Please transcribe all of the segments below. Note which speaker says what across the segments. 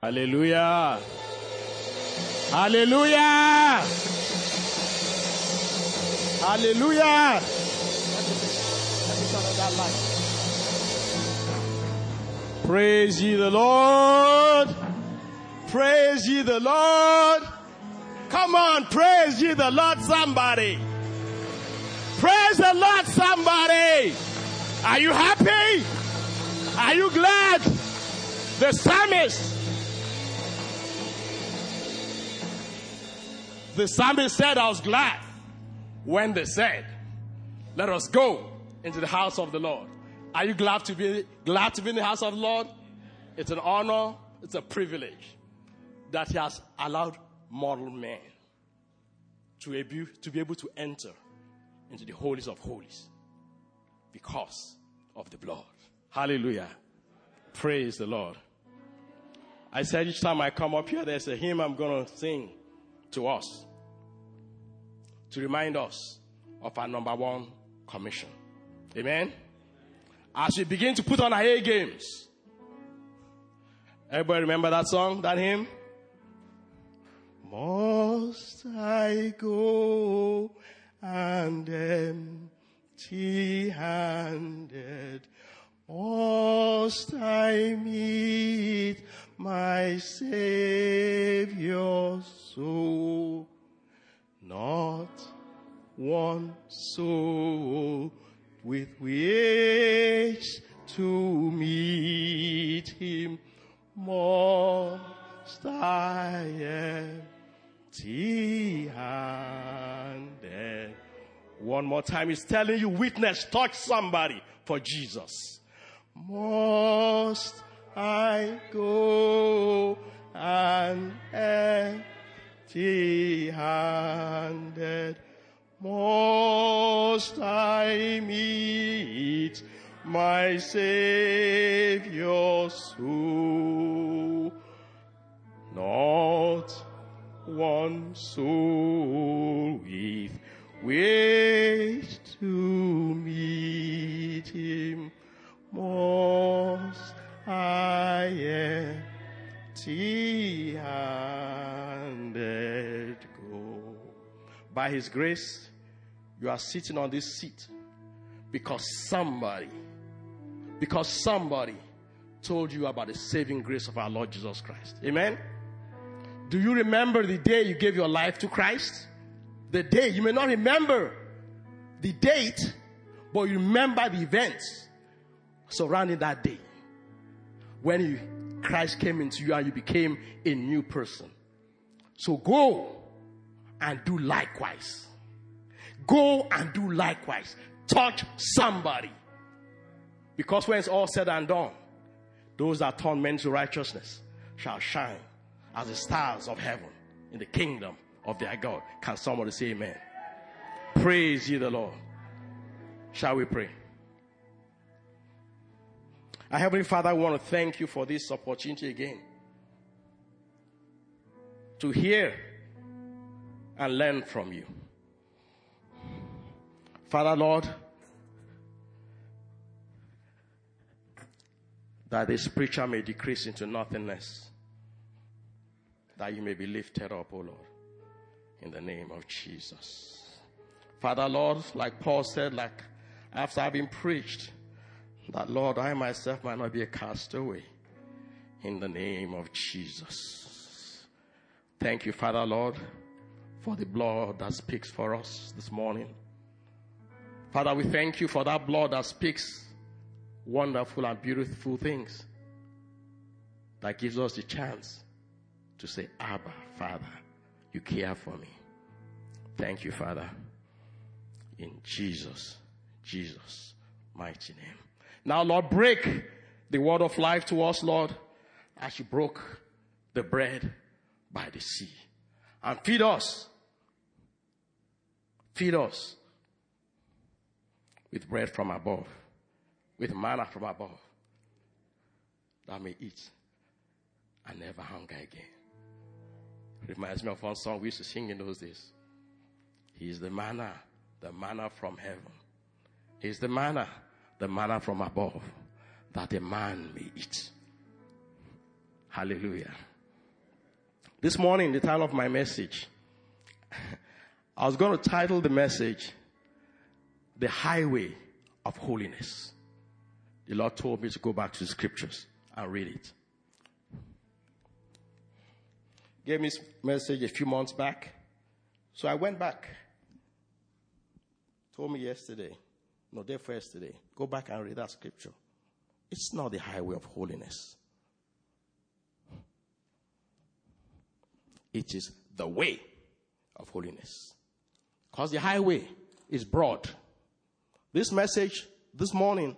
Speaker 1: Hallelujah. Hallelujah. Hallelujah. Praise ye the Lord. Praise ye the Lord. Come on, praise ye the Lord, somebody. Praise the Lord, somebody. Are you happy? Are you glad? The psalmist said, I was glad when they said, let us go into the house of the Lord. Are you glad to be in the house of the Lord? It's an honor, it's a privilege that he has allowed mortal men to be able to enter into the holies of holies because of the blood. Hallelujah. Praise the Lord. I said each time I come up here, there's a hymn I'm going to sing to us to remind us of our number one commission. Amen? As we begin to put on our A games. Everybody remember that song, that hymn? Must I go and empty-handed? Must I meet my Savior so? Not one soul with which to meet him must I empty-handed. One more time, he's telling you, witness, touch somebody for Jesus. Must I go and empty-handed? Must I meet my Savior so? Not one soul with which to meet him must I empty-handed go. By his grace, you are sitting on this seat because somebody told you about the saving grace of our Lord Jesus Christ. Amen? Do you remember the day you gave your life to Christ? The day, you may not remember the date, but you remember the events surrounding that day. When Christ came into you and you became a new person. So go and do likewise. Go and do likewise. Touch somebody. Because when it's all said and done, those that turn men to righteousness shall shine as the stars of heaven in the kingdom of their God. Can somebody say amen? Praise ye the Lord. Shall we pray? Our Heavenly Father, I want to thank you for this opportunity again to hear and learn from you. Father, Lord, that this preacher may decrease into nothingness, that you may be lifted up, O Lord, in the name of Jesus. Father, Lord, like Paul said, like after I've been preached, that, Lord, I myself might not be a castaway, in the name of Jesus. Thank you, Father, Lord, for the blood that speaks for us this morning. Father, we thank you for that blood that speaks wonderful and beautiful things, that gives us the chance to say, Abba, Father, you care for me. Thank you, Father, in Jesus' mighty name. Now, Lord, break the word of life to us, Lord, as you broke the bread by the sea. And feed us with bread from above, with manna from above, that I may eat and never hunger again. Reminds me of one song we used to sing in those days. He is the manna from heaven. He is the manna from above, that a man may eat. Hallelujah. This morning, the title of my message, I was going to title the message, The Highway of Holiness. The Lord told me to go back to the scriptures and read it. Gave me this message a few months back. So I went back. Told me yesterday, no, day for yesterday, go back and read that scripture. It's not the highway of holiness. It is the way of holiness. Because the highway is broad. This message, this morning,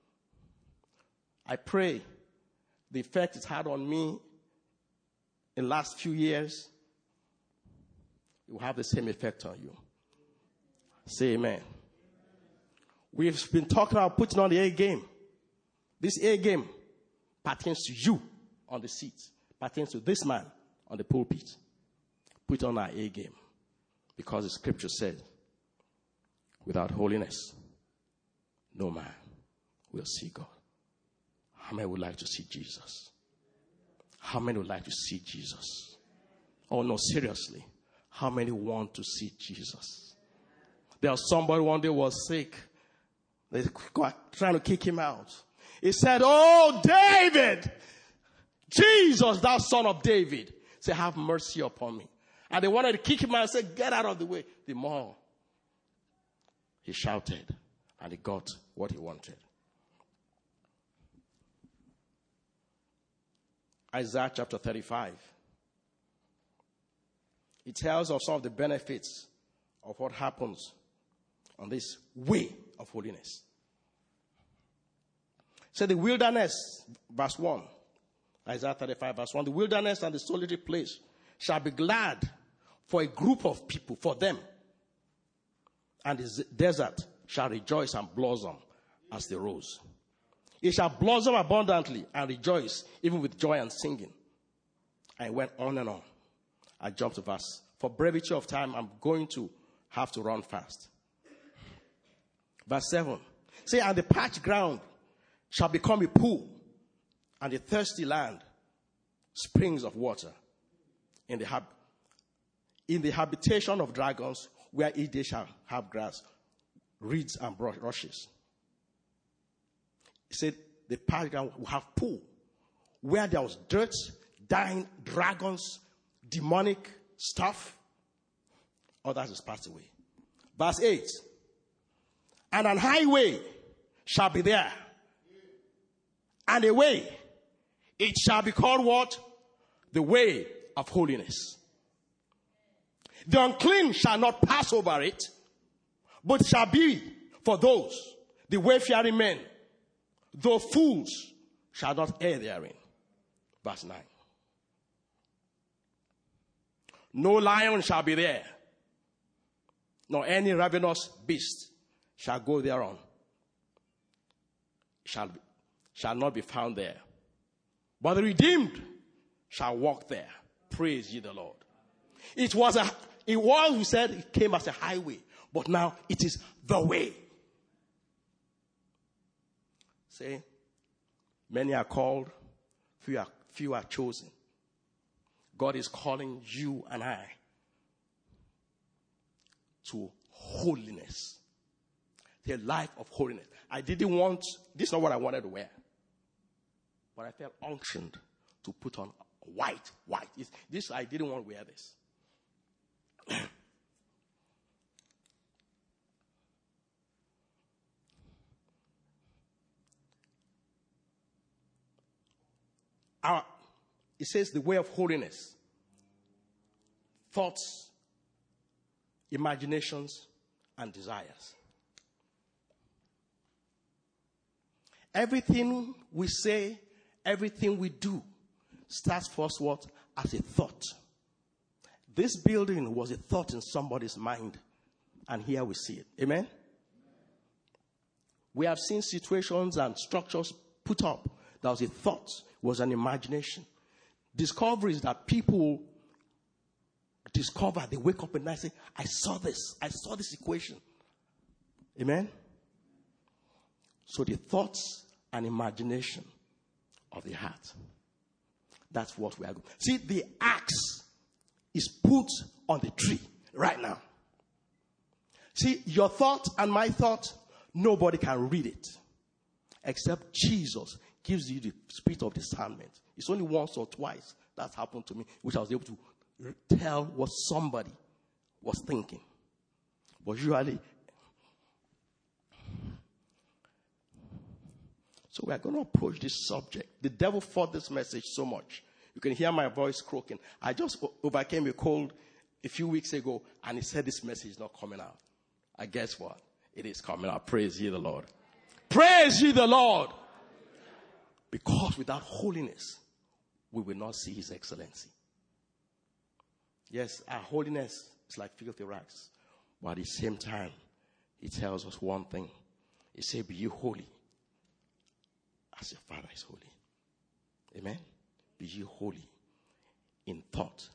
Speaker 1: I pray the effect it's had on me in the last few years, it will have the same effect on you. Say amen. We've been talking about putting on the A game. This A game pertains to you on the seat, pertains to this man on the pulpit. Put on our A game. Because the scripture said, without holiness, no man will see God. How many would like to see Jesus? How many would like to see Jesus? Oh no, seriously. How many want to see Jesus? There was somebody one day was sick. They were trying to kick him out. He said, "Oh, David, Jesus, thou son of David, say, have mercy upon me." And they wanted to kick him out and say, "Get out of the way." The more he shouted, and he got what he wanted. Isaiah chapter 35. It tells us some of the benefits of what happens on this way of holiness. So the wilderness, verse 1, Isaiah 35, verse 1, the wilderness and the solitary place shall be glad for a group of people, for them. And the desert shall rejoice and blossom as the rose. It shall blossom abundantly and rejoice, even with joy and singing. And it went on and on. I jumped to verse. For brevity of time, I'm going to have to run fast. Verse 7. Say, and the parched ground shall become a pool, and the thirsty land springs of water. In the habitation of dragons, where each day shall have grass, reeds and rushes. He said the parched ground will have pool, where there was dirt, dying, dragons, demonic stuff. All that is passed away. Verse 8. And an highway shall be there. And a way. It shall be called what? The way of holiness. The unclean shall not pass over it, but shall be for those, the wayfaring men, though fools shall not err therein. Verse 9. No lion shall be there, nor any ravenous beast shall go thereon. Shall not be found there. But the redeemed shall walk there. Praise ye the Lord. It was, we said, it came as a highway, but now it is the way. Say, many are called, few are chosen. God is calling you and I to holiness. The life of holiness. This is not what I wanted to wear. But I felt unctioned to put on white. I didn't want to wear this. It says the way of holiness. Thoughts, imaginations, and desires. Everything we say, everything we do starts first what? As a thought. This building was a thought in somebody's mind. And here we see it. Amen? We have seen situations and structures put up. That was a thought, was an imagination. Discoveries that people discover, they wake up at night and say, I saw this equation. Amen? So the thoughts and imagination of the heart. That's what we are going. See, the axe is put on the tree right now. See, your thought and my thought, nobody can read it. Except Jesus gives you the spirit of discernment. It's only once or twice that's happened to me, which I was able to tell what somebody was thinking. But usually, so we are going to approach this subject. The devil fought this message so much. You can hear my voice croaking. I just overcame a cold a few weeks ago, and he said this message is not coming out. I guess what? It is coming out. Praise ye the Lord. Praise ye the Lord. Because without holiness, we will not see his excellency. Yes, our holiness is like filthy rags. But at the same time, he tells us one thing. He said, be you holy as your Father is holy. Amen? Be you holy in thought.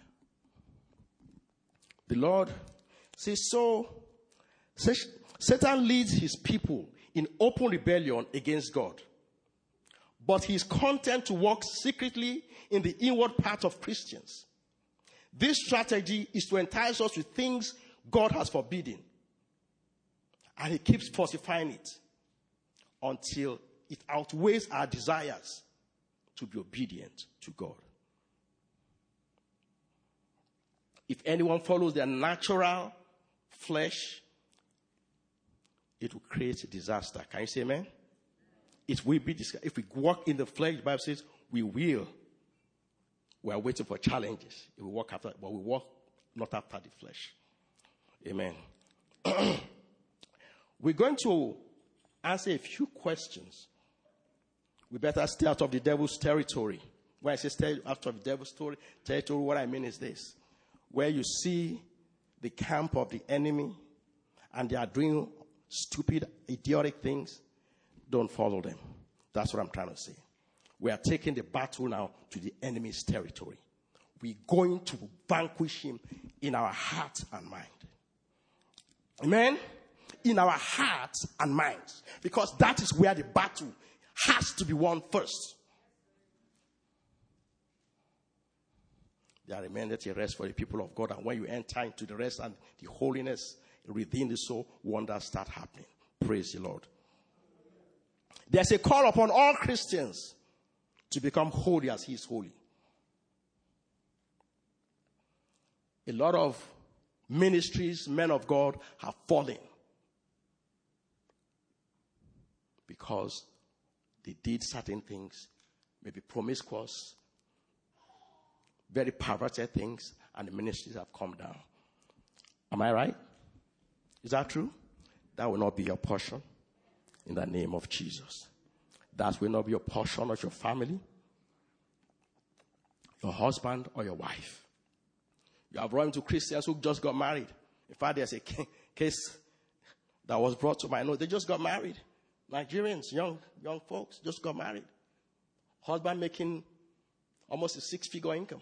Speaker 1: The Lord says, Satan leads his people in open rebellion against God. But he is content to work secretly in the inward part of Christians. This strategy is to entice us with things God has forbidden. And he keeps falsifying it until it outweighs our desires to be obedient to God. If anyone follows their natural flesh, it will create a disaster. Can you say amen? It will be this. If we walk in the flesh, the Bible says we will. We are waiting for challenges. If we walk after, but we walk not after the flesh. Amen. We're going to answer a few questions. We better stay out of the devil's territory. When I say stay out of the devil's territory, what I mean is this. Where you see the camp of the enemy and they are doing stupid, idiotic things, don't follow them. That's what I'm trying to say. We are taking the battle now to the enemy's territory. We're going to vanquish him in our heart and mind. Amen? In our hearts and minds. Because that is where the battle has to be won first. There remaineth a rest for the people of God. And when you enter into the rest and the holiness within the soul, wonders start happening. Praise the Lord. There's a call upon all Christians to become holy as he is holy. A lot of ministries, men of God, have fallen because they did certain things, maybe promiscuous, very perverted things, and the ministries have come down. Am I right? Is that true? That will not be your portion in the name of Jesus. That will not be your portion of your family, your husband, or your wife. You have run into Christians who just got married. In fact, there's a case that was brought to my notice. They just got married. Nigerians, young folks, just got married. Husband making almost a 6-figure income.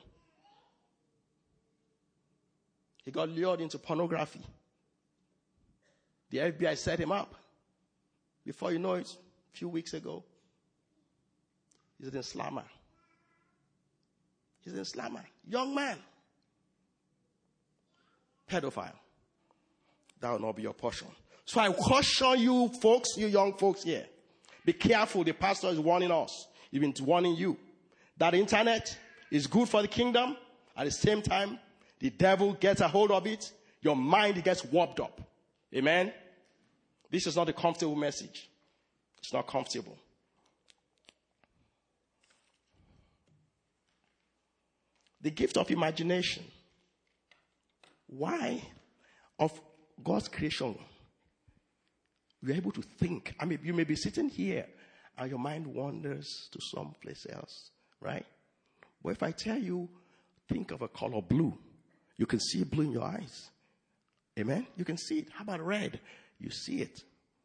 Speaker 1: He got lured into pornography. The FBI set him up. Before you know it, a few weeks ago, he's an Islammer. He's an Islammer. Young man. Pedophile. That will not be your portion. So I caution you folks, you young folks here. Be careful. The pastor is warning us. Even warning you. That internet is good for the kingdom. At the same time, the devil gets a hold of it. Your mind gets warped up. Amen? This is not a comfortable message. It's not comfortable. The gift of imagination. Why of God's creation? You're able to think. I mean, you may be sitting here and your mind wanders to someplace else, right? But if I tell you, think of a color blue, you can see blue in your eyes. Amen? You can see it. How about red? You see it.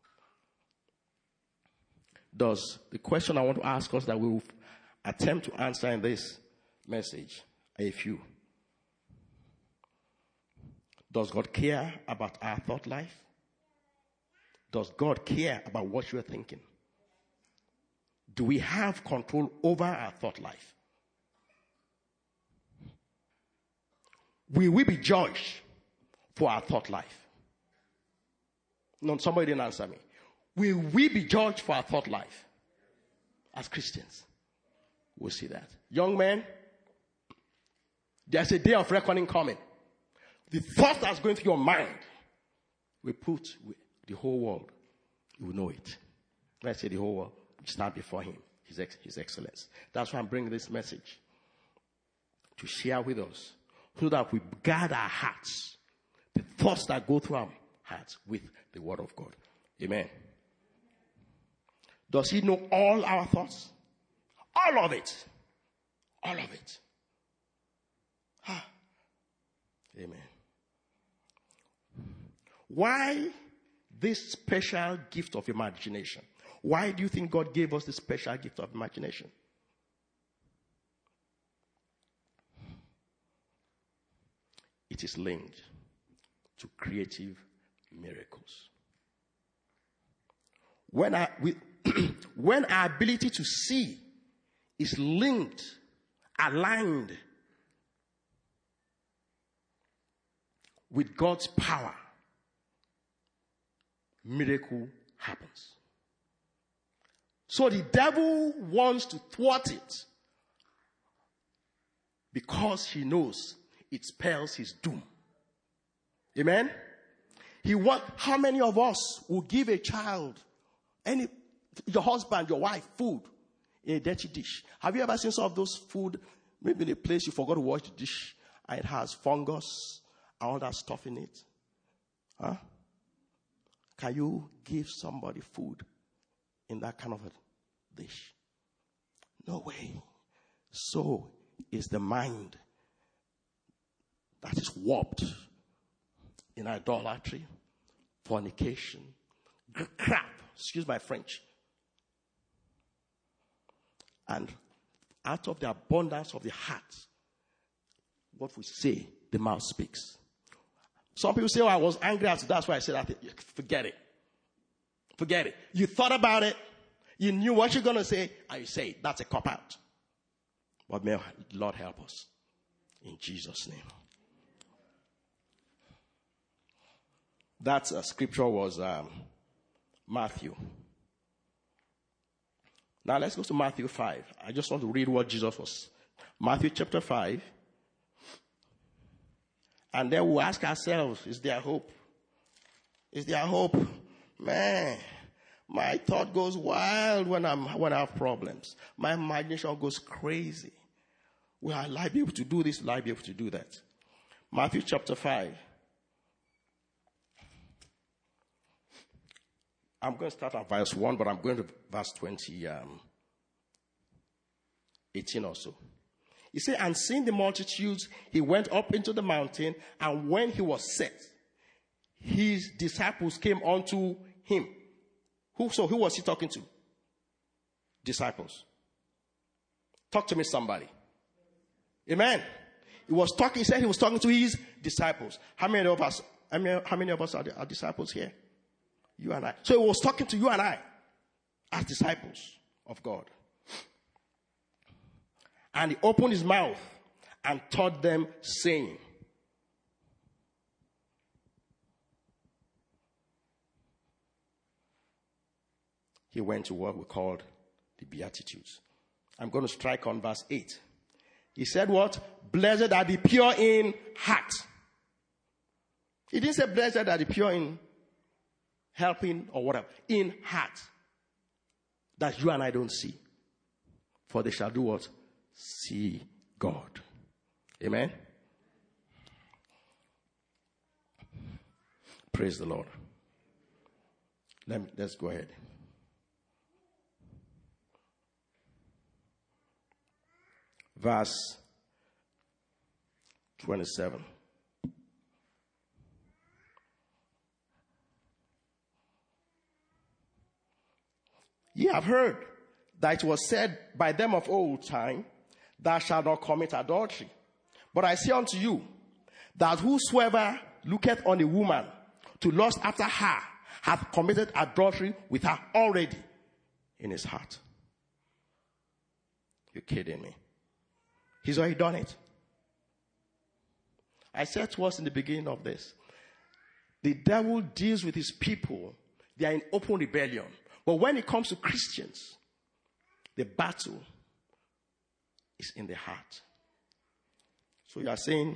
Speaker 1: The question I want to ask us that we will attempt to answer in this message are a few. Does God care about our thought life? Does God care about what you're thinking? Do we have control over our thought life? will we be judged for our thought life? No, somebody didn't answer me. Will we be judged for our thought life as Christians? We'll see that. Young men, there's a day of reckoning coming. The thought that's going through your mind, we put the whole world. You will know it. When I say the whole world, we stand before him, his excellence. That's why I'm bringing this message to share with us, so that we guard our hearts, the thoughts that go through our hearts, with the word of God. Amen. Does he know all our thoughts? All of it. All of it. Amen. Why this special gift of imagination? Why do you think God gave us this special gift of imagination? It is linked to creative miracles. When our ability to see is linked, aligned with God's power, miracle happens. So the devil wants to thwart it because he knows it spells his doom. Amen? How many of us will give a child, your husband, your wife, food in a dirty dish? Have you ever seen some of those food, maybe in a place you forgot to wash the dish, and it has fungus and all that stuff in it? Huh? Can you give somebody food in that kind of a dish? No way. So is the mind that is warped in idolatry, fornication, crap, excuse my French. And out of the abundance of the heart, what we say, the mouth speaks. Some people say, I was angry after that's why I said that. Forget it. Forget it. You thought about it. You knew what you're going to say, and you say it. That's a cop-out. But may the Lord help us. In Jesus' name. That scripture was Matthew. Now let's go to Matthew 5. I just want to read what Jesus was. Matthew chapter 5. And then we'll ask ourselves, is there hope? Is there hope? Man, my thought goes wild when I have problems. My imagination goes crazy. Will I be able to do this? Will I be able to do that? Matthew chapter 5. I'm going to start at verse 1, but I'm going to verse 18 or so. He said, and seeing the multitudes, he went up into the mountain, and when he was set, his disciples came unto him. Who was he talking to? Disciples. Talk to me, somebody. Amen. He said he was talking to his disciples. How many of us are disciples here? You and I. So he was talking to you and I as disciples of God. And he opened his mouth and taught them, saying, he went to what we called the Beatitudes. I'm going to strike on verse 8. He said what? Blessed are the pure in heart. He didn't say blessed are the pure in helping or whatever. In heart. That you and I don't see. For they shall do what? See God. Amen? Praise the Lord. Let's go ahead. Verse 27. Ye have heard that it was said by them of old time, thou shalt not commit adultery. But I say unto you, that whosoever looketh on a woman to lust after her, hath committed adultery with her already in his heart. You're kidding me. He's already done it. I said to us in the beginning of this, the devil deals with his people. They are in open rebellion. But when it comes to Christians, the battle is in the heart. So you are saying,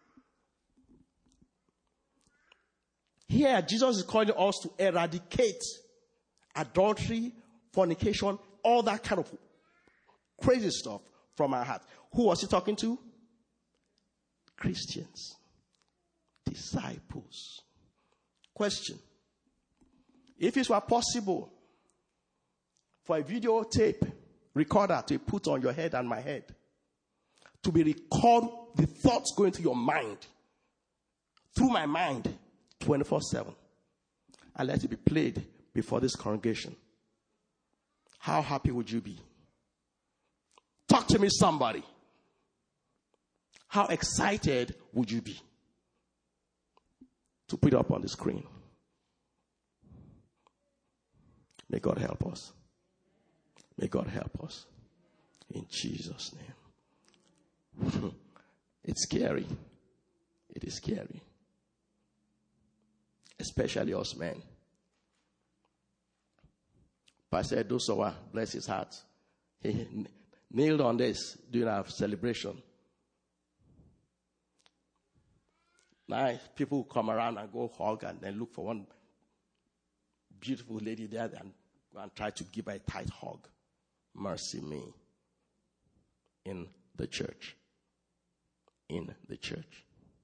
Speaker 1: here Jesus is calling us to eradicate adultery, fornication, all that kind of crazy stuff from our heart. Who was he talking to? Christians. Disciples. Question. If it were possible for a videotape recorder to be put on your head and my head, to be record the thoughts going through your mind, through my mind, 24/7, and let it be played before this congregation, how happy would you be? Talk to me, somebody. How excited would you be to put it up on the screen? May God help us. May God help us. In Jesus' name. It's scary. It is scary. Especially us men. Pastor Dosowa, bless his heart, he nailed on this during our celebration. Now, people come around and go hug and then look for one beautiful lady there and go and try to give her a tight hug. Mercy me. In the church. In the church.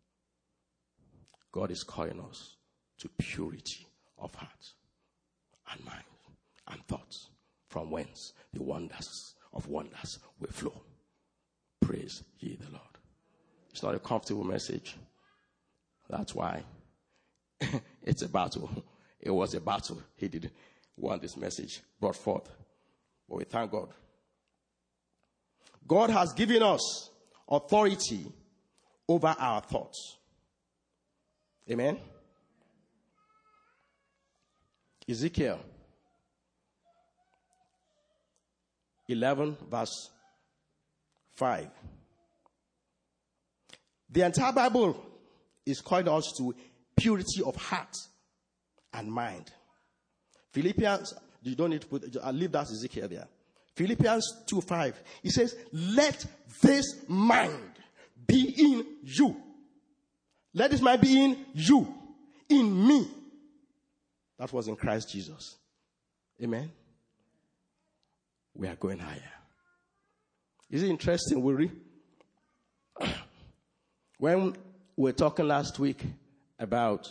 Speaker 1: God is calling us to purity of heart and mind and thoughts, from whence the wonders of wonders will flow. Praise ye the Lord. It's not a comfortable message. That's why it's a battle. It was a battle. He didn't want this message brought forth. But we thank God. God has given us authority over our thoughts. Amen. Ezekiel 11 verse 5. The entire Bible is calling us to purity of heart and mind. Philippians, you don't need to put, I'll leave that Ezekiel there. Philippians 2:5. It says, let this mind be in you. Let this mind be in you, in me. That was in Christ Jesus. Amen. We are going higher. Is it interesting? When we were talking last week about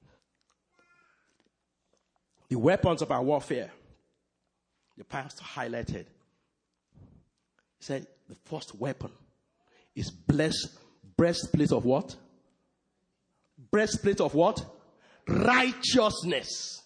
Speaker 1: the weapons of our warfare, the pastor highlighted. He said the first weapon is breastplate of what? Breastplate of what? Righteousness.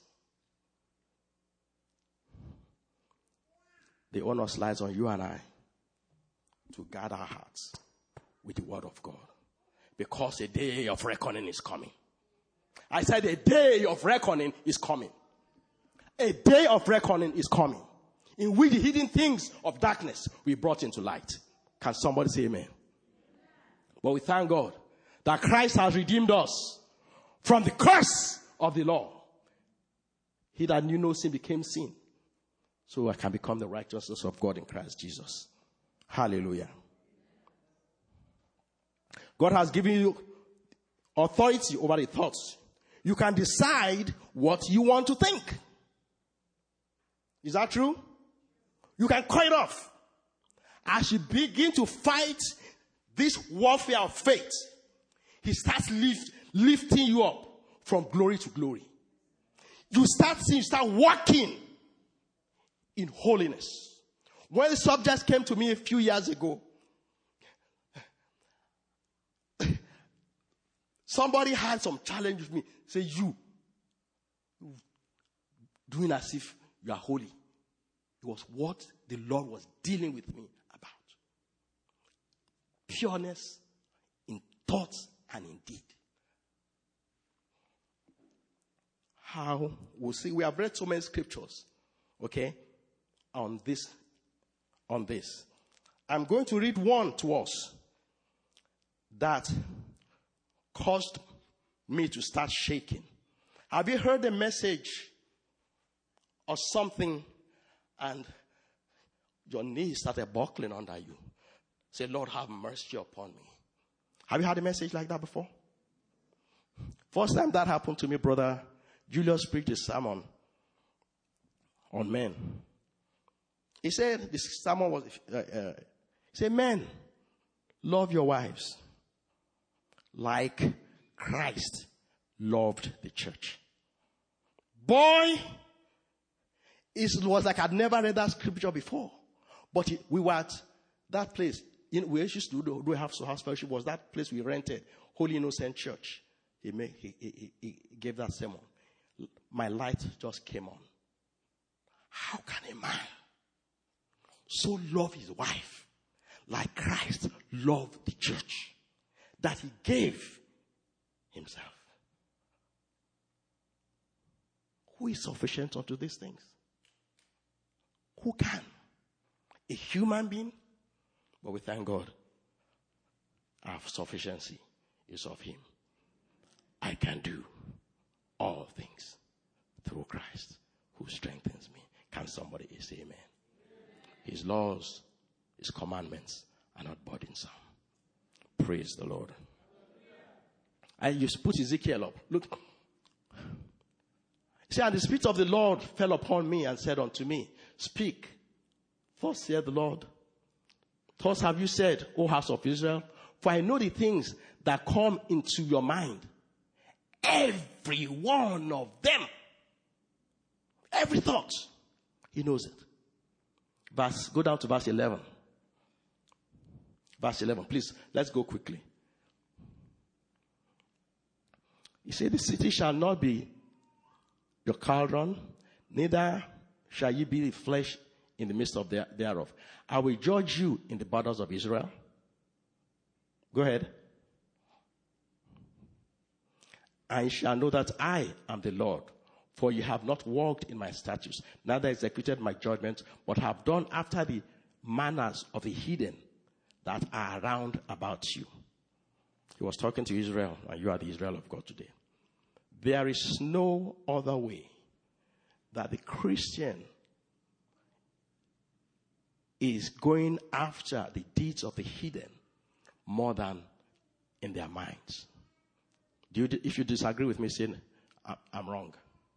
Speaker 1: The honor lies on you and I to guard our hearts with the word of God. Because a day of reckoning is coming. I said a day of reckoning is coming. A day of reckoning is coming. In which the hidden things of darkness we brought into light. Can somebody say amen? But we thank God that Christ has redeemed us from the curse of the law. He that knew no sin became sin, so I can become the righteousness of God in Christ Jesus. Hallelujah. God has given you authority over the thoughts. You can decide what you want to think. Is that true? You can cut it off. As you begin to fight this warfare of faith, he starts lifting you up from glory to glory. You start walking in holiness. When the subject came to me a few years ago, somebody had some challenge with me. Say, you doing as if you are holy. It was what the Lord was dealing with me about. Pureness in thoughts and in deed. How? We'll see. We have read so many scriptures, okay, on this. I'm going to read one to us that caused me to start shaking. Have you heard a message or something and your knees started buckling under you? Say, Lord, have mercy upon me. Have you had a message like that before? First time that happened to me, brother Julius preached a sermon on men. He said, this sermon was, he said, men, love your wives like Christ loved the church. Boy, it was like I'd never read that scripture before. But we were at that place. We used to do house fellowship. Was that place we rented, Holy Innocent Church. He gave that sermon. My light just came on. How can a man so love his wife like Christ loved the church, that he gave himself? Who is sufficient unto these things? Who can? A human being? But we thank God. Our sufficiency is of him. I can do all things through Christ who strengthens me. Can somebody say amen? His laws, his commandments are not burdensome. Praise the Lord. I used to put Ezekiel up. Look. See, and the Spirit of the Lord fell upon me and said unto me, speak. Thus saith the Lord. Thus have you said, O house of Israel, for I know the things that come into your mind. Every one of them. Every thought. He knows it. Go down to verse 11. Verse 11, please. Let's go quickly. He said, the city shall not be your cauldron, neither shall ye be the flesh in the midst of thereof. I will judge you in the borders of Israel. Go ahead. And ye shall know that I am the Lord. For you have not walked in my statutes, neither executed my judgments, but have done after the manners of the heathen that are round about you. He was talking to Israel, and you are the Israel of God today. There is no other way that the Christian is going after the deeds of the heathen more than in their minds. If you disagree with me, say, I'm wrong.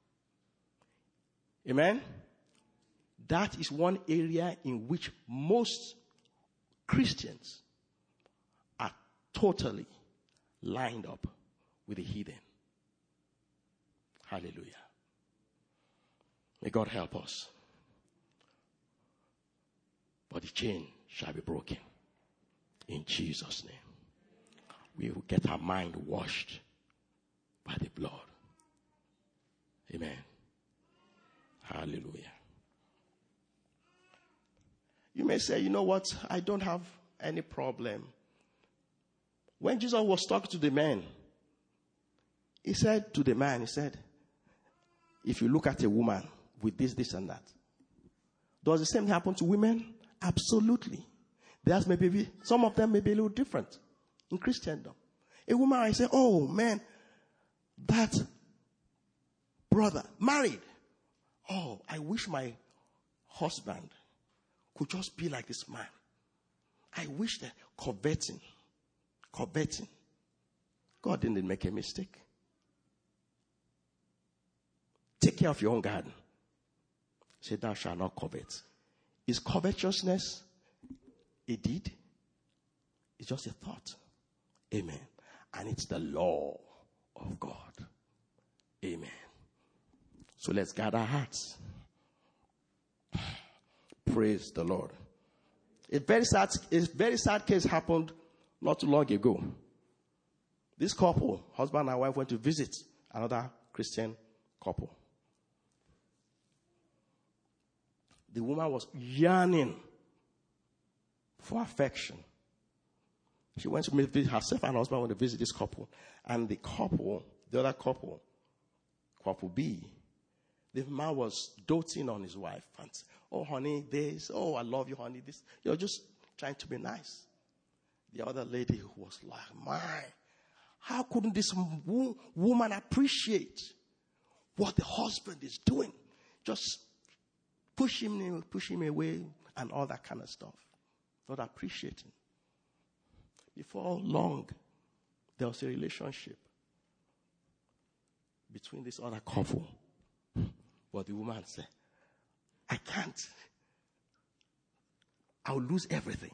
Speaker 1: Amen? That is one area in which most Christians are totally lined up with the heathen. Hallelujah. May God help us. But the chain shall be broken. In Jesus' name. We will get our mind washed by the blood. Amen. Hallelujah. You may say, you know what? I don't have any problem. When Jesus was talking to the man, he said to the man, he said, if you look at a woman with this, this, and that, does the same happen to women? Absolutely. There's maybe, some of them may be a little different in Christendom. A woman, I say, oh man, that brother, married. Oh, I wish my husband could just be like this man. I wish that coveting. God didn't make a mistake. Take care of your own garden. Say, thou shalt not covet. Is covetousness a deed? It's just a thought. Amen. And it's the law of God. Amen. So let's guard our hearts. Praise the Lord. A very sad case happened not too long ago. This couple, husband and wife, went to visit another Christian couple. The woman was yearning for affection. She went to visit herself and her husband went to visit this couple. And the other couple, couple B, the man was doting on his wife. And, oh, honey, this. Oh, I love you, honey, this. You're just trying to be nice. The other lady was like, my, How couldn't this woman appreciate what the husband is doing? Just push him away and all that kind of stuff. Not appreciating. Before long, there was a relationship between this other couple. But the woman said, I can't. I'll lose everything.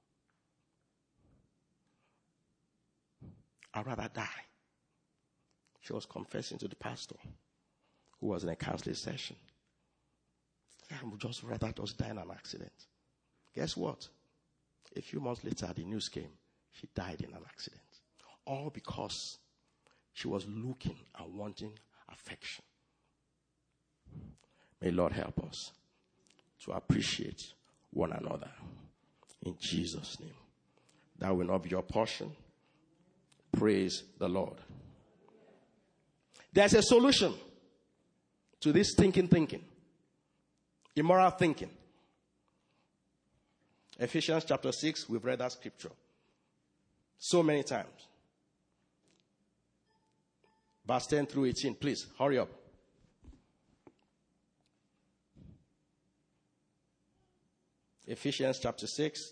Speaker 1: I'd rather die. She was confessing to the pastor who was in a counseling session. I would just rather just die in an accident. Guess what? A few months later, the news came. She died in an accident. All because she was looking and wanting affection. May Lord help us to appreciate one another. In Jesus' name. That will not be your portion. Praise the Lord. There's a solution to this thinking. Immoral thinking. Ephesians chapter 6, we've read that scripture so many times. Verse 10 through 18, please, hurry up. Ephesians chapter 6.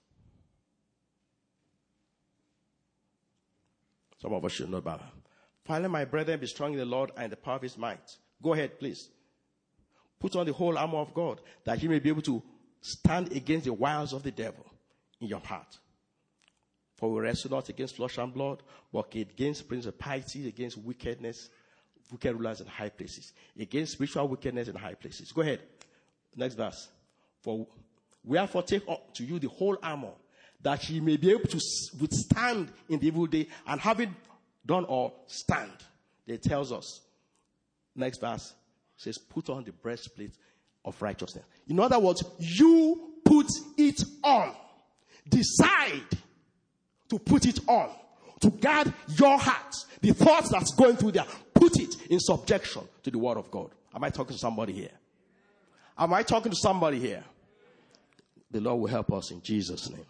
Speaker 1: Some of us should know about that. Finally, my brethren, be strong in the Lord and in the power of his might. Go ahead, please. Put on the whole armor of God, that you may be able to stand against the wiles of the devil in your heart. For we wrestle not against flesh and blood, but against principalities, against wickedness, wicked rulers in high places, against spiritual wickedness in high places. Go ahead. Next verse. For wherefore take up to you the whole armor, that ye may be able to withstand in the evil day, and having done all, stand. It tells us. Next verse says, put on the breastplate of righteousness. In other words, you put it on. Decide to put it on. To guard your heart. The thoughts that's going through there, put it in subjection to the word of God. Am I talking to somebody here? Am I talking to somebody here? The Lord will help us in Jesus' name.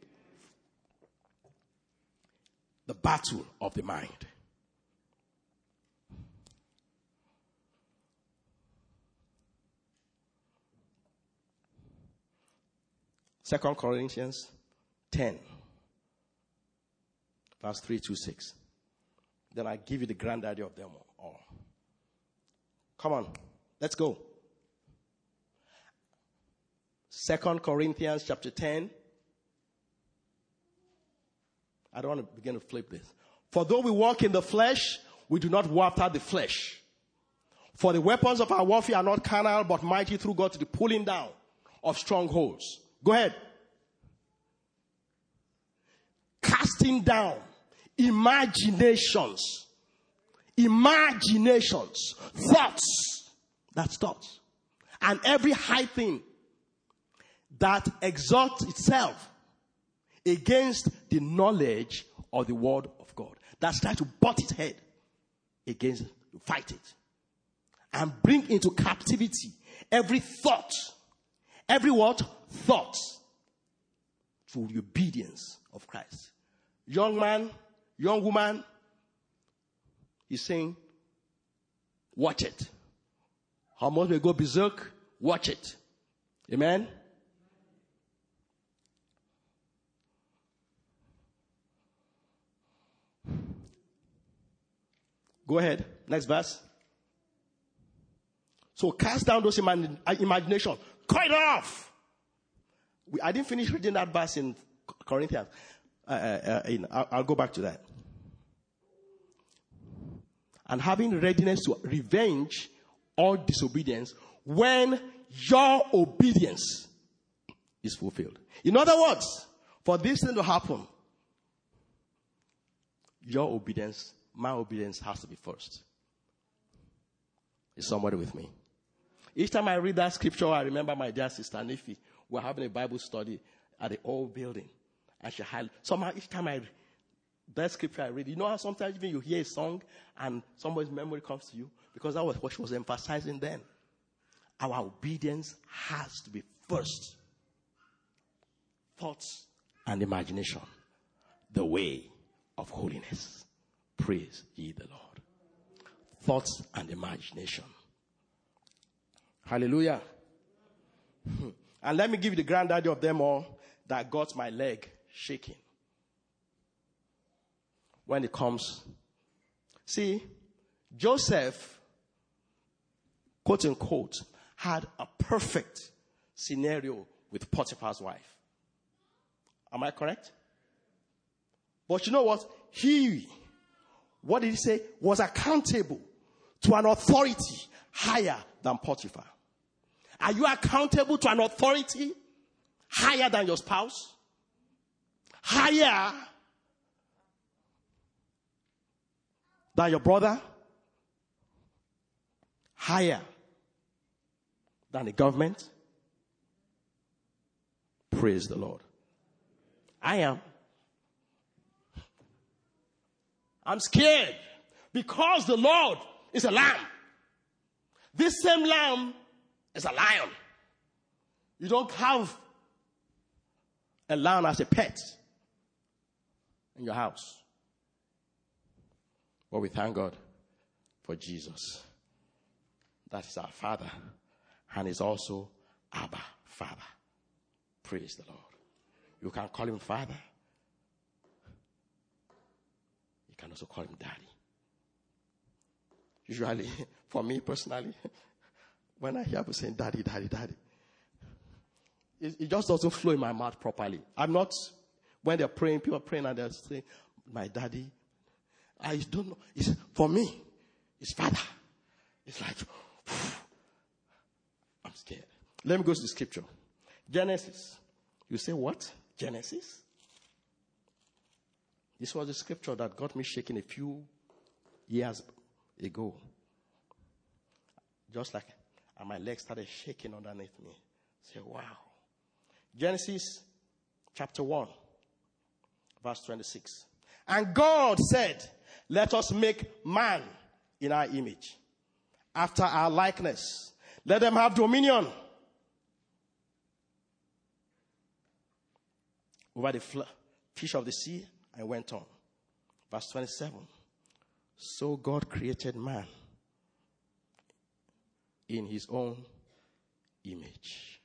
Speaker 1: The battle of the mind. Second Corinthians 10, verse 3-6. Then I give you the grand idea of them all. Come on, let's go. 2 Corinthians chapter 10. I don't want to begin to flip this. For though we walk in the flesh, we do not war after the flesh. For the weapons of our warfare are not carnal, but mighty through God to the pulling down of strongholds. Go ahead. Casting down imaginations. Thoughts. That's thoughts. And every high thing that exalts itself against the knowledge of the word of God. That's trying to butt its head against, fight it. And bring into captivity every thought. Every what? Thought. To the obedience of Christ. Young man, young woman, he's saying, watch it. How much may go berserk? Watch it. Amen? Go ahead. Next verse. So cast down those imagination. Cut it off. I didn't finish reading that verse in Corinthians. I'll go back to that. And having readiness to revenge all disobedience when your obedience is fulfilled. In other words, for this thing to happen, your obedience, my obedience has to be first. Is somebody with me? Each time I read that scripture, I remember my dear sister Nifi. We're having a Bible study at the old building. And she had, somehow each time I read that scripture I read, you know how sometimes even you hear a song and somebody's memory comes to you? Because that was what she was emphasizing then. Our obedience has to be first. Thoughts and imagination. The way of holiness. Praise ye the Lord. Thoughts and imagination. Hallelujah. And let me give you the granddaddy of them all that got my leg shaking. When it comes, see, Joseph, quote unquote, had a perfect scenario with Potiphar's wife. Am I correct? But you know what? What did he say? Was accountable to an authority higher than Potiphar. Are you accountable to an authority higher than your spouse? Higher than your brother? Higher than the government? Praise the Lord. I am. I'm scared because the Lord is a lamb. This same lamb is a lion. You don't have a lion as a pet in your house. But we thank God for Jesus. That is our Father. And is also Abba, Father. Praise the Lord. You can call him Father. You can also call him Daddy. Usually, for me personally, when I hear people saying Daddy, Daddy, Daddy, it just doesn't flow in my mouth properly. I'm not, when they're praying, people are praying and they're saying, my daddy. I don't know. For me, it's Father. It's like, I'm scared. Let me go to the scripture. Genesis. You say what? Genesis? This was the scripture that got me shaking a few years ago. Just like, and my legs started shaking underneath me. Say, wow. Genesis chapter 1, verse 26. And God said, let us make man in our image, after our likeness. Let them have dominion over the fish of the sea, and went on. Verse 27. So God created man in his own image.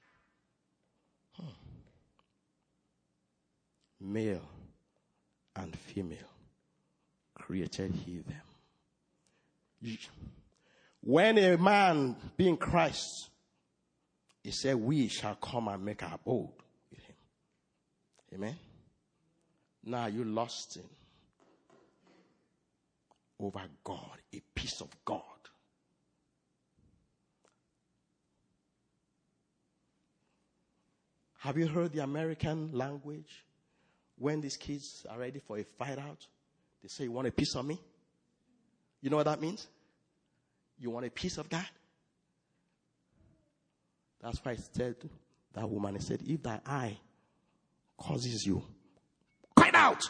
Speaker 1: Male and female created he them. When a man being Christ, he said, we shall come and make our abode with him. Amen. Now you lost him over God, a piece of God. Have you heard the American language? When these kids are ready for a fight out, they say, you want a piece of me? You know what that means? You want a piece of God? That's why I said, that woman, he said, if thy eye causes you, cry out.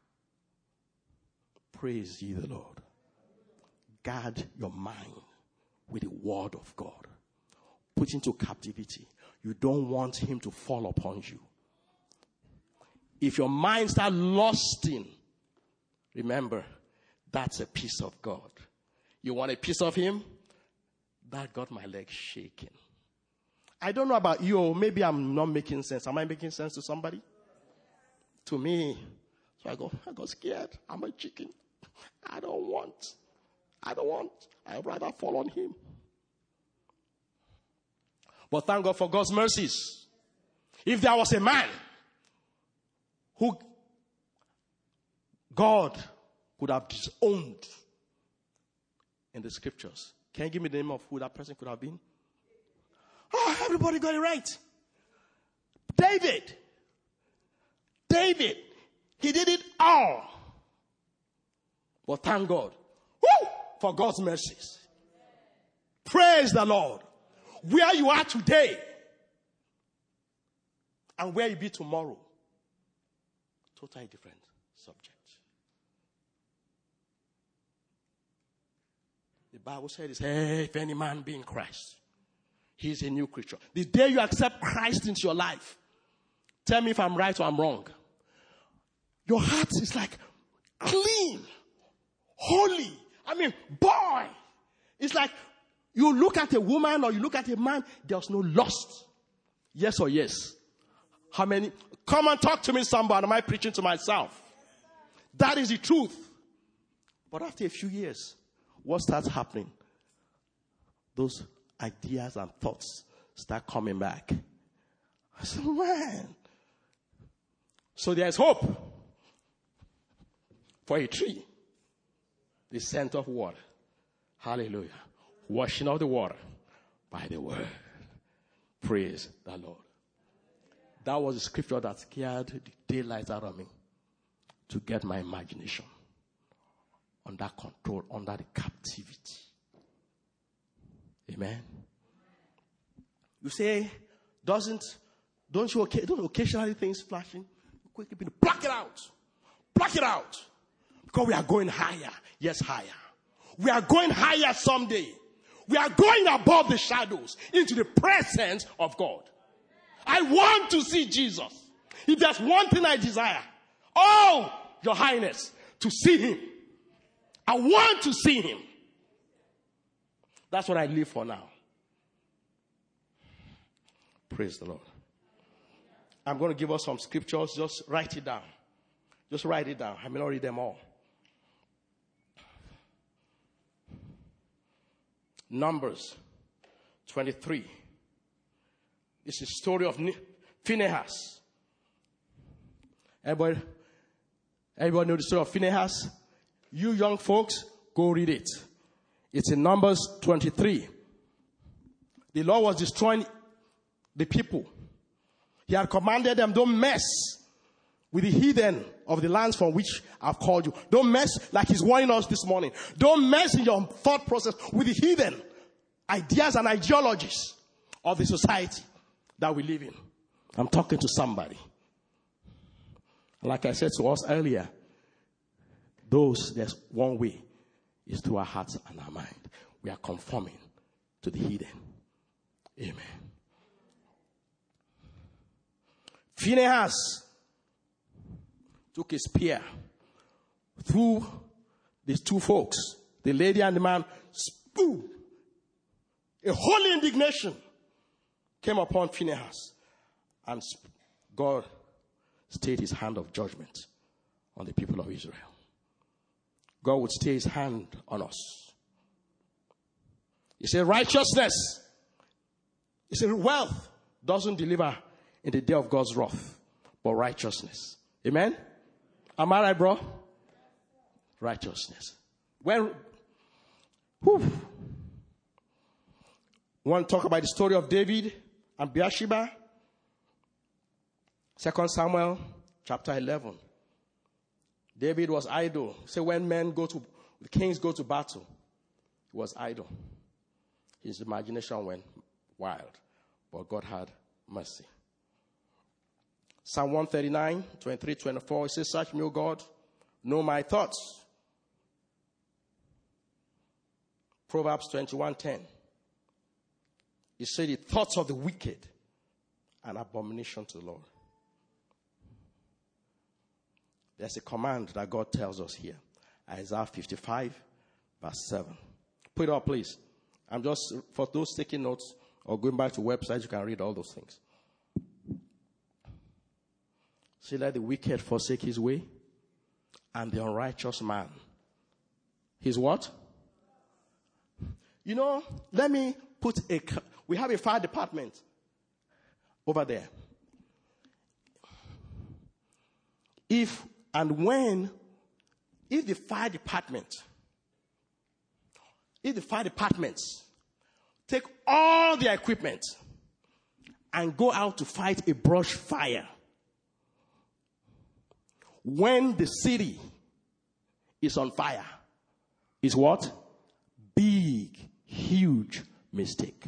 Speaker 1: Praise ye the Lord. Guard your mind with the word of God. Put into captivity. You don't want him to fall upon you. If your mind starts lusting, remember, that's a piece of God. You want a piece of him? That got my legs shaking. I don't know about you, maybe I'm not making sense. Am I making sense to somebody? To me. So I got scared. I'm a chicken. I don't want. I'd rather fall on him. But thank God for God's mercies. If there was a man who God could have disowned in the scriptures, can you give me the name of who that person could have been? Oh, everybody got it right. David. He did it all. But thank God for God's mercies. Praise the Lord. Where you are today and where you be tomorrow, totally different subject. The Bible says, hey, if any man be in Christ, he is a new creature. The day you accept Christ into your life, tell me if I'm right or I'm wrong. Your heart is like clean, holy. I mean, boy. It's like you look at a woman or you look at a man, there's no lust. Yes or yes? How many? Come and talk to me, somebody. Am I preaching to myself? That is the truth. But after a few years, what starts happening? Those ideas and thoughts start coming back. I said, man. So there's hope for a tree. The scent of water. Hallelujah. Washing of the water by the word. Praise the Lord. That was the scripture that scared the daylight out of me to get my imagination under control, under the captivity. Amen. You say, don't occasionally things flashing? Quickly pluck it out. Pluck it out. Because we are going higher. Yes, higher. We are going higher someday. We are going above the shadows into the presence of God. I want to see Jesus. If there's one thing I desire, oh, Your Highness, to see him. I want to see him. That's what I live for now. Praise the Lord. I'm going to give us some scriptures. Just write it down. Just write it down. I may not read them all. Numbers 23. It's the story of Phinehas. Everybody know the story of Phinehas? You young folks, go read it. It's in Numbers 23. The Lord was destroying the people. He had commanded them, don't mess with the heathen of the lands from which I've called you. Don't mess, like he's warning us this morning. Don't mess in your thought process with the heathen ideas and ideologies of the society that we live in. I'm talking to somebody. Like I said to us earlier, there's one way, is through our hearts and our mind. We are conforming to the heathen. Amen. Phinehas took a spear through these two folks, the lady and the man. Boom! A holy indignation came upon Phinehas, and God stayed his hand of judgment on the people of Israel. God would stay his hand on us. He said righteousness, he said wealth doesn't deliver in the day of God's wrath, but righteousness. Amen? Am I right, bro? Righteousness. When, want to talk about the story of David and Bathsheba? 2 Samuel chapter 11. David was idle. So when the kings go to battle, he was idle. His imagination went wild, but God had mercy. Psalm 139, 23, 24, it says, search me, O God, know my thoughts. Proverbs 21:10. It said, the thoughts of the wicked, an abomination to the Lord. There's a command that God tells us here. Isaiah 55, verse 7. Put it up, please. I'm just, for those taking notes or going back to websites, you can read all those things. See, let the wicked forsake his way, and the unrighteous man. His what? You know, let me put we have a fire department over there. If the fire departments take all their equipment and go out to fight a brush fire, when the city is on fire, is what? Big, huge mistake.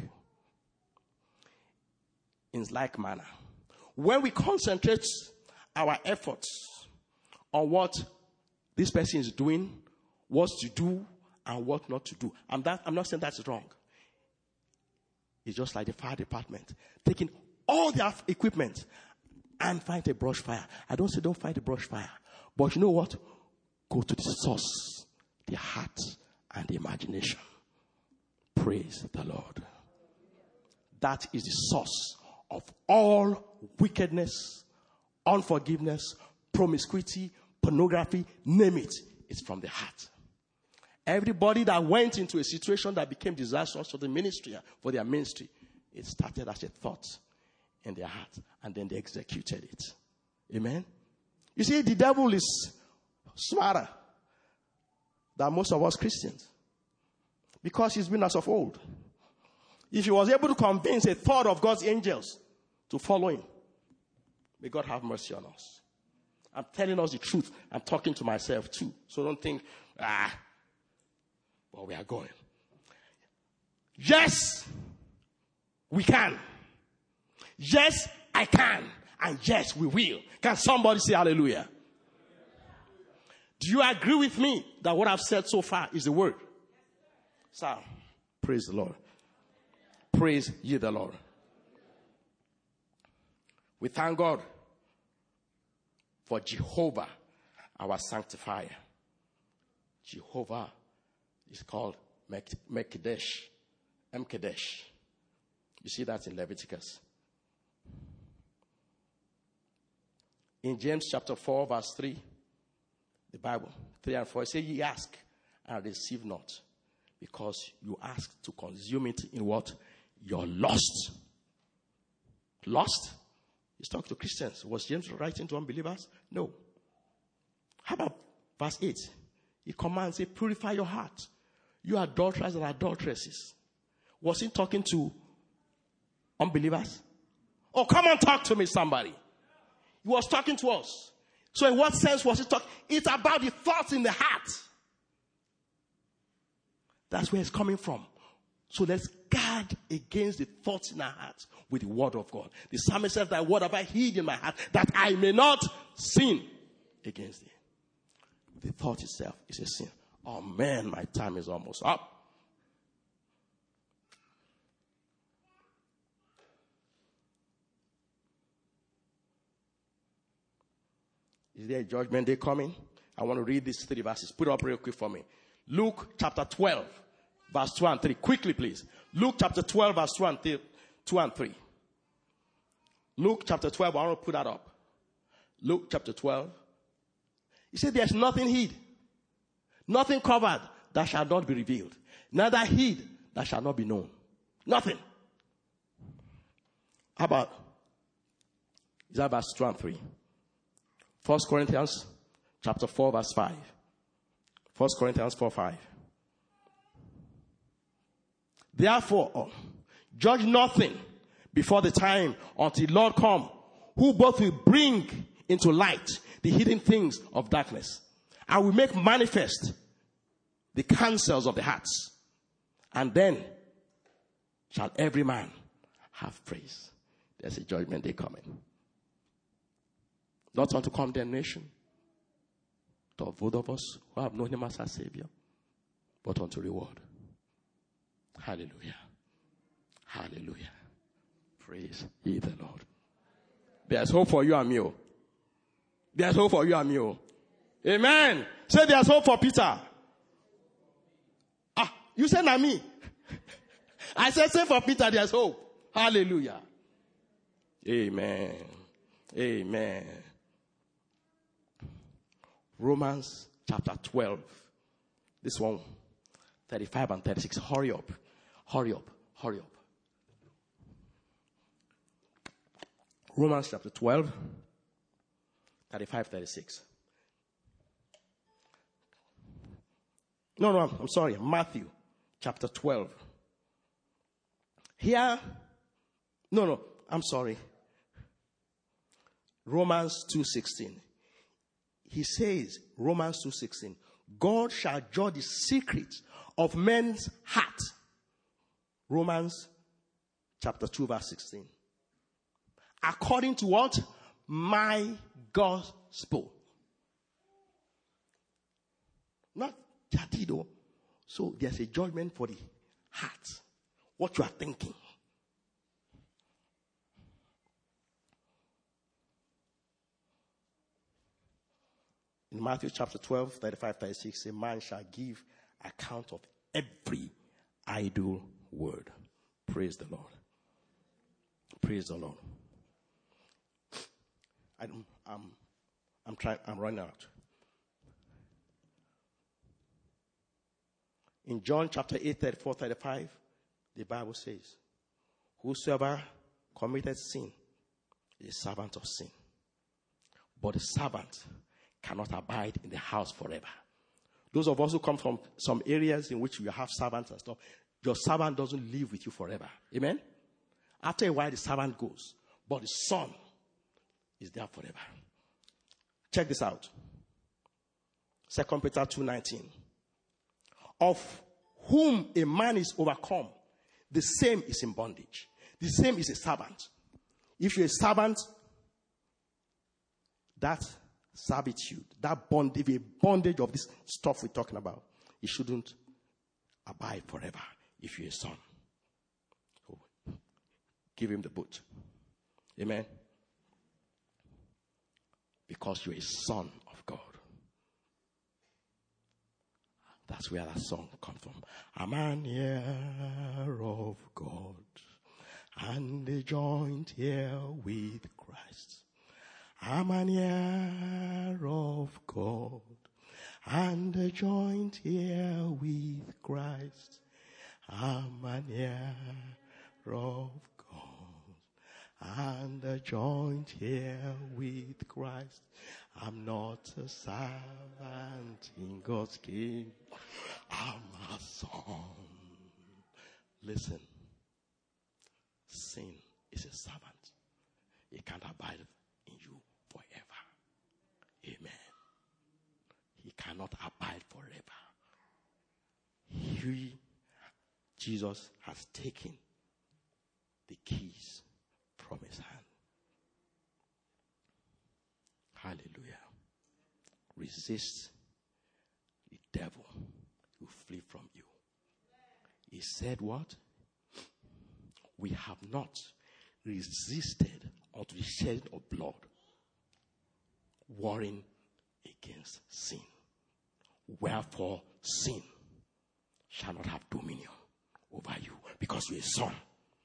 Speaker 1: In like manner, when we concentrate our efforts on what this person is doing, what to do, and what not to do, I'm not saying that's wrong. It's just like the fire department taking all their equipment and fight a brush fire. I don't say don't fight a brush fire, but you know what? Go to the source, the the heart and the imagination. Praise the Lord. That is the source of all wickedness, unforgiveness, promiscuity, pornography, name it. It's from the heart. Everybody that went into a situation that became disastrous for the ministry, for their ministry, it started as a thought in their heart, and then they executed it. Amen? You see, the devil is smarter than most of us Christians, because he's been as of old. If he was able to convince a third of God's angels to follow him, may God have mercy on us. I'm telling us the truth. I'm talking to myself too. So don't think, well, we are going. Yes, we can. Yes, I can. And yes, we will. Can somebody say hallelujah? Do you agree with me that what I've said so far is the word? So, praise the Lord. Praise ye the Lord. We thank God for Jehovah, our sanctifier. Jehovah is called Mekadesh. Mkadesh. You see that in Leviticus. In James chapter 4, verse 3, the Bible, 3 and 4, it says, ye ask and receive not, because you ask to consume it in what? Your lust. Lust? He's talking to Christians. Was James writing to unbelievers? No. How about verse 8? He commands, say, purify your heart, you adulterers and adulteresses. Was he talking to unbelievers? Oh, come on, talk to me, somebody. He was talking to us. So in what sense was he talking? It's about the thoughts in the heart. That's where it's coming from. So let's guard against the thoughts in our hearts with the word of God. The psalmist says, thy word have I hid in my heart, that I may not sin against thee. The thought itself is a sin. Oh man, my time is almost up. Is there a judgment day coming? I want to read these 3 verses. Put it up real quick for me. Luke chapter 12, verse 2 and 3. Quickly, please. Luke chapter 12, verse 2 and 3. Luke chapter 12, I want to put that up. Luke chapter 12. He said there's nothing hid, nothing covered that shall not be revealed, neither hid that shall not be known. Nothing. How about, is that verse 2 and 3? 1 Corinthians chapter 4, verse 5. 1 Corinthians 4, 5. Therefore, judge nothing before the time until the Lord come, who both will bring into light the hidden things of darkness, and will make manifest the counsels of the hearts. And then shall every man have praise. There's a judgment day coming. Not unto condemnation to both of us who have known him as our Savior, but unto reward. Hallelujah. Hallelujah. Praise ye the Lord. There's hope for you and me. There's hope for you and me. Amen. Say there's hope for Peter. You said not me. I said say for Peter there's hope. Hallelujah. Amen. Amen. Romans chapter 12. This one, 35 and 36. Hurry up. Hurry up. Hurry up. Romans chapter 12, 35, 36. No, I'm sorry. Matthew chapter 12. Here, I'm sorry. Romans 2:16. He says, Romans 2:16, God shall judge the secrets of men's heart. Romans chapter 2, verse 16. According to what? My gospel. Not Jadido. So there's a judgment for the heart. What you are thinking. In Matthew chapter 12, 35, 36, a man shall give account of every idle word. Praise the Lord. Praise the Lord. I'm running out. In John chapter 8, 34, 35, the Bible says, whosoever committed sin is a servant of sin. But the servant cannot abide in the house forever. Those of us who come from some areas in which you have servants and stuff, your servant doesn't live with you forever. Amen? After a while, the servant goes. But the son is there forever. Check this out. 2 Peter 2:19. Of whom a man is overcome, the same is in bondage. The same is a servant. If you're a servant, that servitude, that bondage of this stuff we're talking about, it shouldn't abide forever if you're a son. So, give him the boot. Amen. Because you're a son of God. That's where that song comes from. I'm an heir of God, and a joint heir with Christ. I'm an heir of God, and a joint heir with Christ. I'm an heir of God, and a joint heir with Christ. I'm not a servant in God's kingdom. I'm a son. Listen, sin is a servant. It can't abide in you forever. Amen. He cannot abide forever. Jesus has taken the keys from his hand. Hallelujah. Resist the devil, he will flee from you. He said what? We have not resisted unto the shedding of blood, warring against sin. Wherefore sin shall not have dominion over you, because you're a son.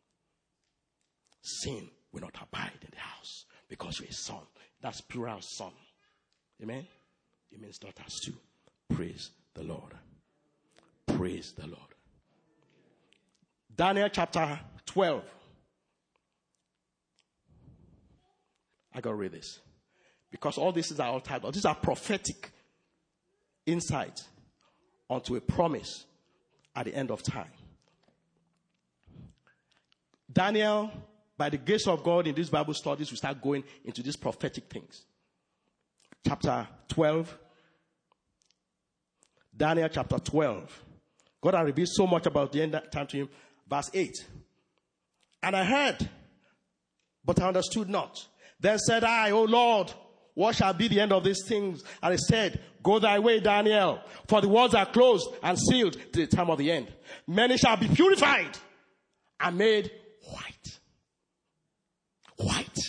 Speaker 1: Sin will not abide in the house because you're a son. That's plural son. Amen? It means daughters too. Praise the Lord. Praise the Lord. Daniel chapter 12. I got to read this. Because all this is our title. These are prophetic insight onto a promise at the end of time. Daniel, by the grace of God in these Bible studies, we start going into these prophetic things. Chapter 12. Daniel chapter 12. God has revealed so much about the end of time to him. Verse 8. And I heard, but I understood not. Then said I, O Lord, what shall be the end of these things? And he said, go thy way, Daniel, for the words are closed and sealed to the time of the end. Many shall be purified and made white. White.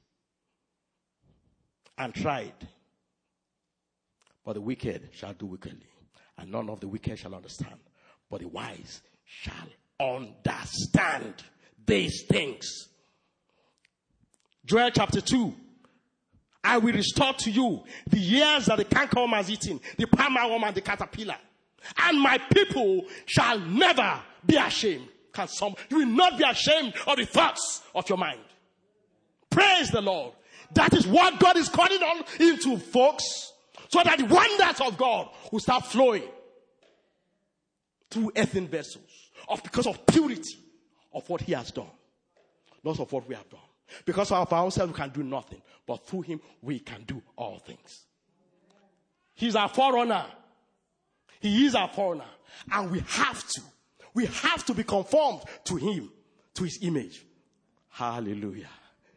Speaker 1: And tried. But the wicked shall do wickedly, and none of the wicked shall understand. But the wise shall understand these things. Joel chapter 2. I will restore to you the years that the cankerworm has eaten, the palmerworm and the caterpillar. And my people shall never be ashamed. You will not be ashamed of the thoughts of your mind. Praise the Lord. That is what God is calling on into, folks. So that the wonders of God will start flowing through earthen vessels. Because of purity of what he has done. Not of what we have done. Because of our own self we can do nothing. But through him we can do all things. He's our forerunner. He is our forerunner. And we have to be conformed to him, to his image. Hallelujah.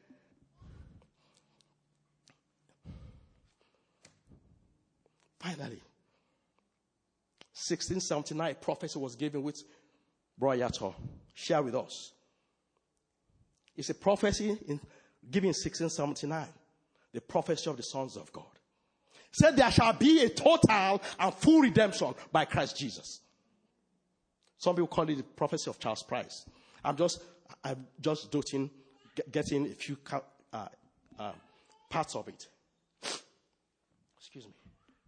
Speaker 1: Finally, 1679 prophecy was given with Brother Yato. Share with us. It's a prophecy given in 1679. The prophecy of the sons of God. said there shall be a total and full redemption by Christ Jesus. Some people call it the prophecy of Charles Price. I'm just doting, getting a few parts of it. Excuse me.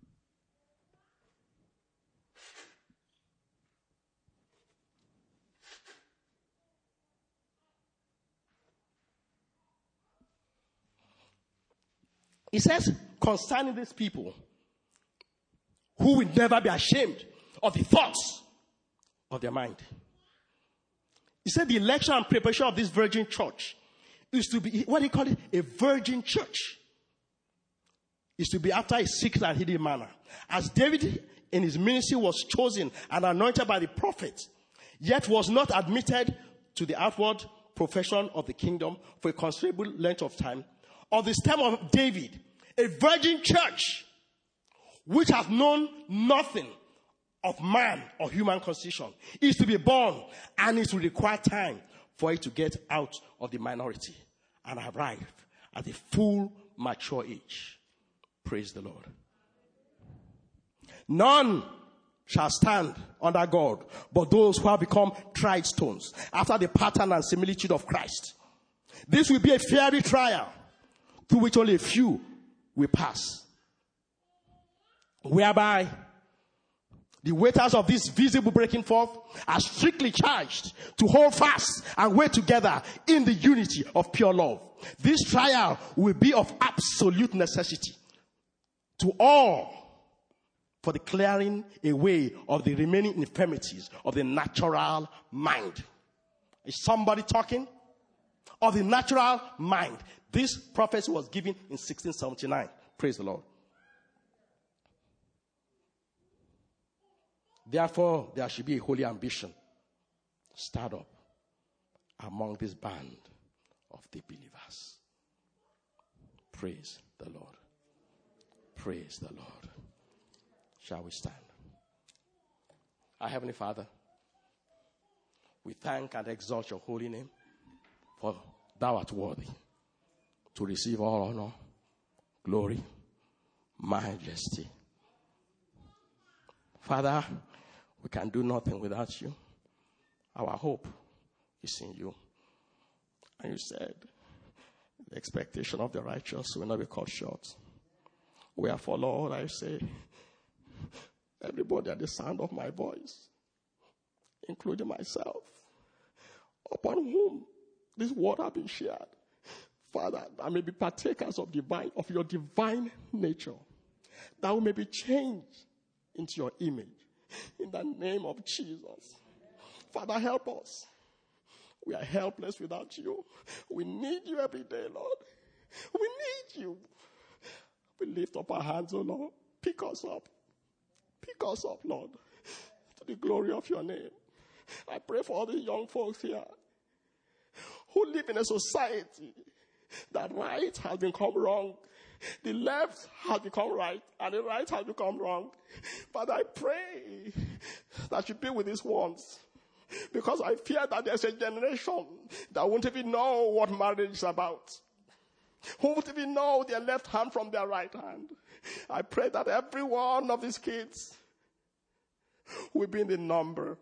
Speaker 1: He says, concerning these people who will never be ashamed of the thoughts of their mind. He said the election and preparation of this virgin church is to be, what do you call it? A virgin church. Is to be after a secret and hidden manner. As David in his ministry was chosen and anointed by the prophet, yet was not admitted to the outward profession of the kingdom for a considerable length of time. Of the stem of David, a virgin church, which has known nothing of man or human constitution, is to be born, and it will require time for it to get out of the minority and arrive at the full mature age. Praise the Lord. None shall stand under God, but those who have become tried stones, after the pattern and similitude of Christ. This will be a fiery trial, through which only a few will pass. Whereby the waiters of this visible breaking forth are strictly charged to hold fast and wait together in the unity of pure love. This trial will be of absolute necessity to all for the clearing away of the remaining infirmities of the natural mind. Is somebody talking? Of the natural mind. This prophecy was given in 1679. Praise the Lord. Therefore, there should be a holy ambition start up among this band of the believers. Praise the Lord. Praise the Lord. Shall we stand? Our Heavenly Father, we thank and exalt your holy name, for thou art worthy to receive all honor, glory, majesty. Father, we can do nothing without you. Our hope is in you. And you said, the expectation of the righteous will not be cut short. Wherefore, Lord, I say, everybody at the sound of my voice, including myself, upon whom this word has been shared, Father, that may be partakers of your divine nature, that we may be changed into your image, in the name of Jesus. Father, help us. We are helpless without you. We need you every day, Lord. We need you. We lift up our hands, oh Lord. Pick us up. Pick us up, Lord, to the glory of your name. I pray for all the young folks here who live in a society that right has become wrong. The left has become right, and the right has become wrong. But I pray that you be with these ones, because I fear that there's a generation that won't even know what marriage is about, who won't even know their left hand from their right hand. I pray that every one of these kids will be in the number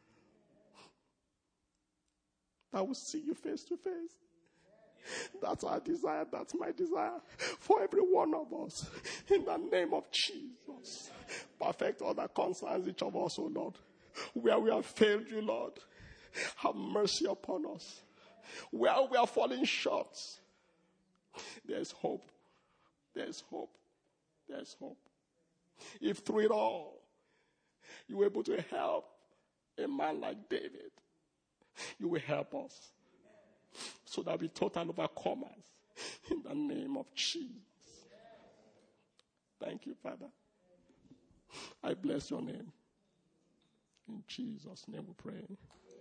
Speaker 1: that will see you face to face. That's our desire. That's my desire for every one of us. In the name of Jesus. Perfect all that concerns each of us, oh Lord. Where we have failed you, Lord, have mercy upon us. Where we are falling short, there's hope. There's hope. There's hope. If through it all, you were able to help a man like David, you will help us, so that we total overcomers in the name of Jesus. Thank you, Father. I bless your name. In Jesus' name we pray.